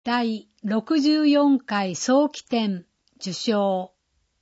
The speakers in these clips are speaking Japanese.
第64回早期展受賞。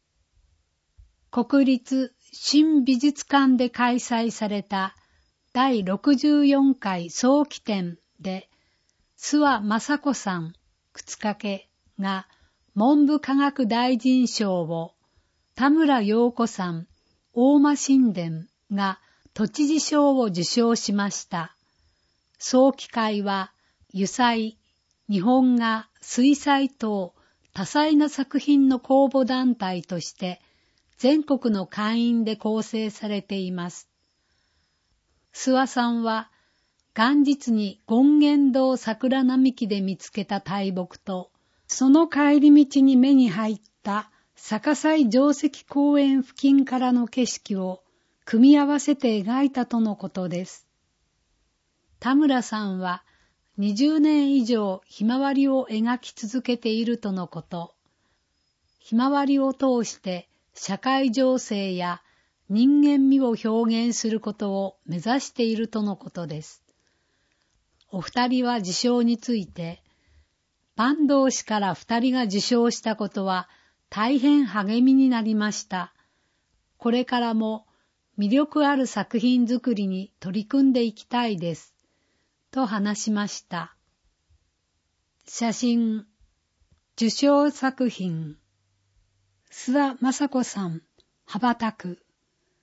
国立新美術館で開催された第64回早期展で、諏訪雅子さん、靴掛が文部科学大臣賞を、田村陽子さん、大間神殿が都知事賞を受賞しました。早期会は、油彩、日本画、水彩等多彩な作品の公募団体として全国の会員で構成されています。諏訪さんは元日に権現堂桜並木で見つけた大木とその帰り道に目に入った逆祭定石公園付近からの景色を組み合わせて描いたとのことです。田村さんは20年以上ひまわりを描き続けているとのこと。ひまわりを通して社会情勢や人間味を表現することを目指しているとのことです。お二人は受賞について、坂東氏から二人が受賞したことは大変励みになりました。これからも魅力ある作品作りに取り組んでいきたいです。と話しました。写真、受賞作品、諏訪雅子さん、羽ばたく、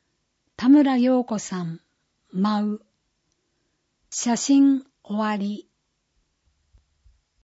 田村陽子さん、舞う、写真終わり。